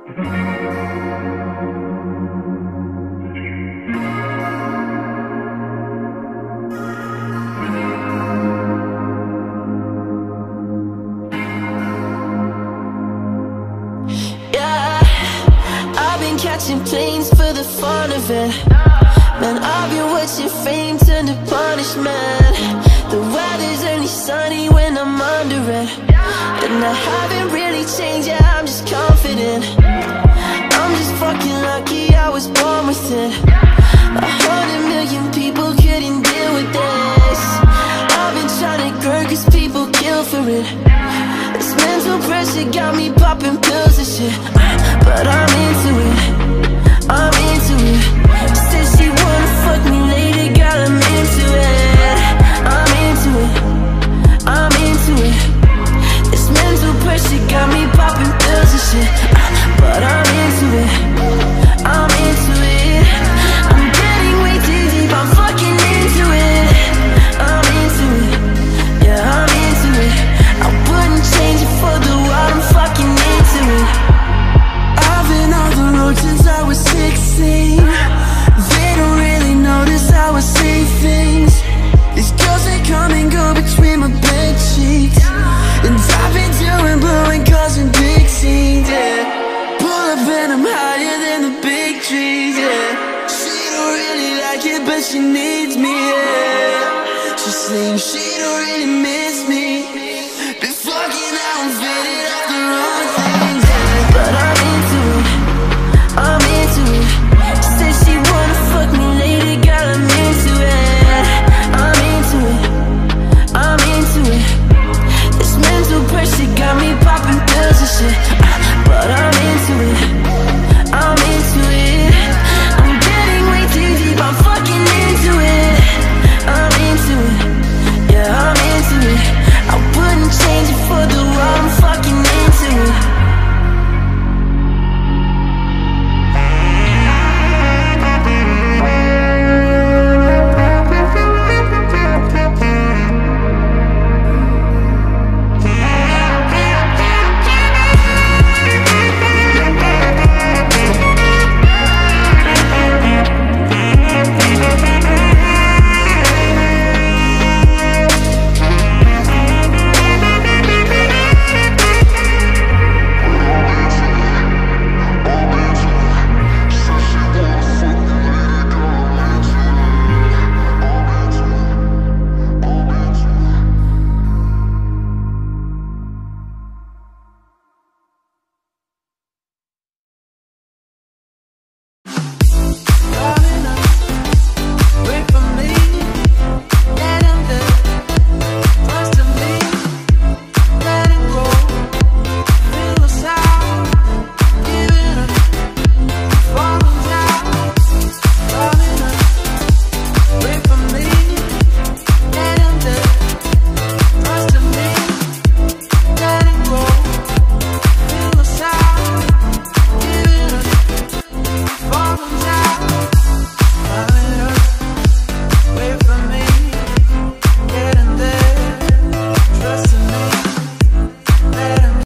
Catching planes for the fun of it. Man, I've been watching fame turn to punishment. The weather's only sunny when I'm under it, and I haven't really changed, yeah, I'm just confident. I'm just fucking lucky I was born with it. 100 million people couldn't deal with this. I've been trying to grow cause people kill for it. This mental pressure got me popping pills and shit, but I'm into it, I'm into it. Said she wanna fuck me later, girl, I'm into it. I'm into it, I'm into it. This mental pressure got me popping pills and shit, but I'm into it, I'm into it. I'm getting way too deep, I'm fucking into it. I'm into it, yeah, I'm into it. I wouldn't change it for the world, I'm fucking into it. I've been on the road since I was 16. They don't really notice how I say things. These girls, they come and go between my bed sheets, and I've been doing blowing cars and big scenes, yeah. Pull up and I'm higher than the big trees, yeah. She don't really like it, but she needs me, yeah. She's saying she don't really miss me,